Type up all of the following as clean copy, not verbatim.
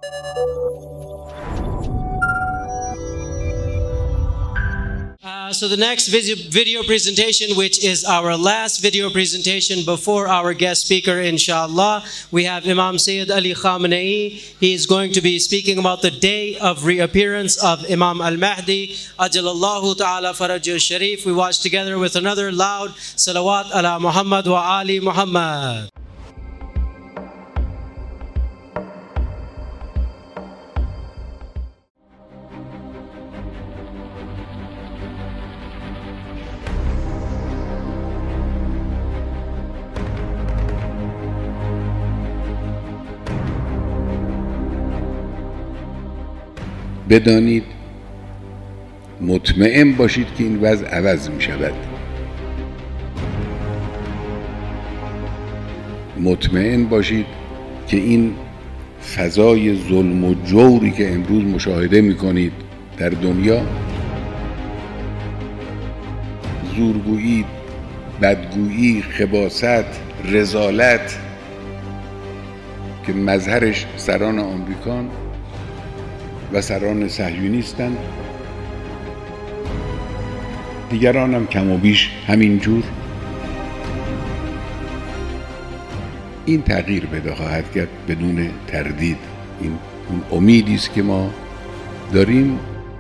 So the next video presentation, which is our last video presentation before our guest speaker, inshallah, we have Imam Sayyid Ali Khamenei. He is going to be speaking about the day of reappearance of Imam Al-Mahdi, Ajalallahu Ta'ala Farajul Sharif. We watch together with another loud salawat ala Muhammad wa Ali Muhammad. بدانید، مطمئن باشید که این وضع عوض می شود. مطمئن باشید که این فضای ظلم و جوری که امروز مشاهده می کنید در دنیا، زورگویی، بدگویی، خباثت، رذالت که مظهرش سران آمریکان و سران صهیونیستند، دیگران هم کم و بیش همین جور، این تغییر پیدا خواهد کرد بدون تردید. این اون امیدی است که ما داریم.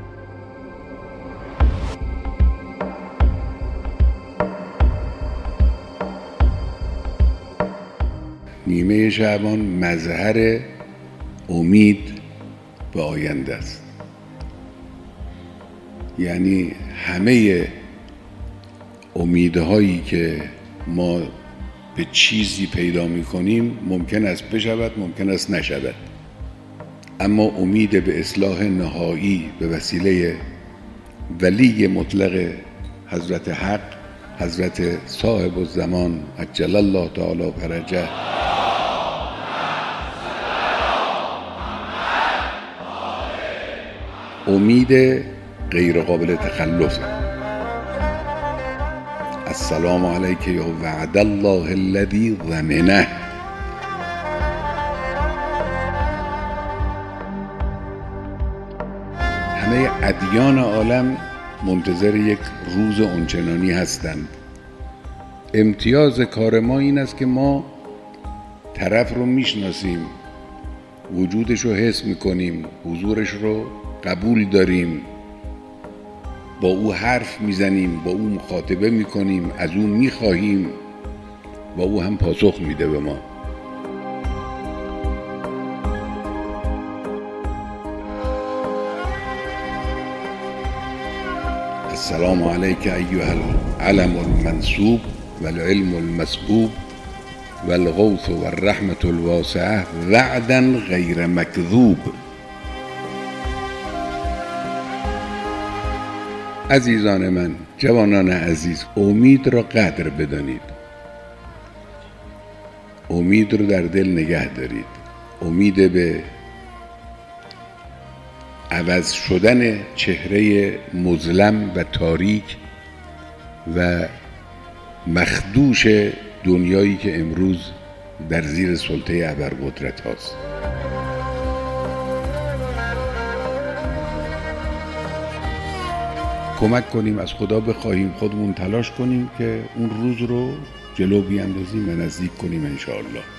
نیمه شعبان مظهر امید به آینده است. یعنی همه امیدهایی که ما به چیزی پیدا می‌کنیم ممکن است بشود، ممکن است نشود، اما امید به اصلاح نهایی به وسیله ولی مطلق حضرت حق، حضرت صاحب الزمان عجل الله تعالی فرجه، امید غیر قابل تخلف. السلام علیک یا وعد الله الذی ضمنه. همه ادیان عالم منتظر یک روز اونچنانی هستند. امتیاز کار ما این است که ما طرف رو میشناسیم، وجودش رو حس میکنیم، حضورش رو قبول داریم، با او حرف میزنیم، با او مخاطبه میکنیم، از او میخواهیم، با او هم پاسخ میده به ما. السلام علیک ایها العلم المنصوب والعلم المسبوب والغوث والرحمة الواسعة وعدا غیر مکذوب. عزیزان من، جوانان عزیز، امید را قدر بدانید، امید رو در دل نگه دارید. امید به عوض شدن چهره مظلم و تاریک و مخدوش دنیایی که امروز در زیر سلطه ابرقدرت هاست. کمک کنیم، از خدا بخواهیم، خودمون تلاش کنیم که اون روز رو جلو بیاندازیم و نزدیک کنیم انشاءالله.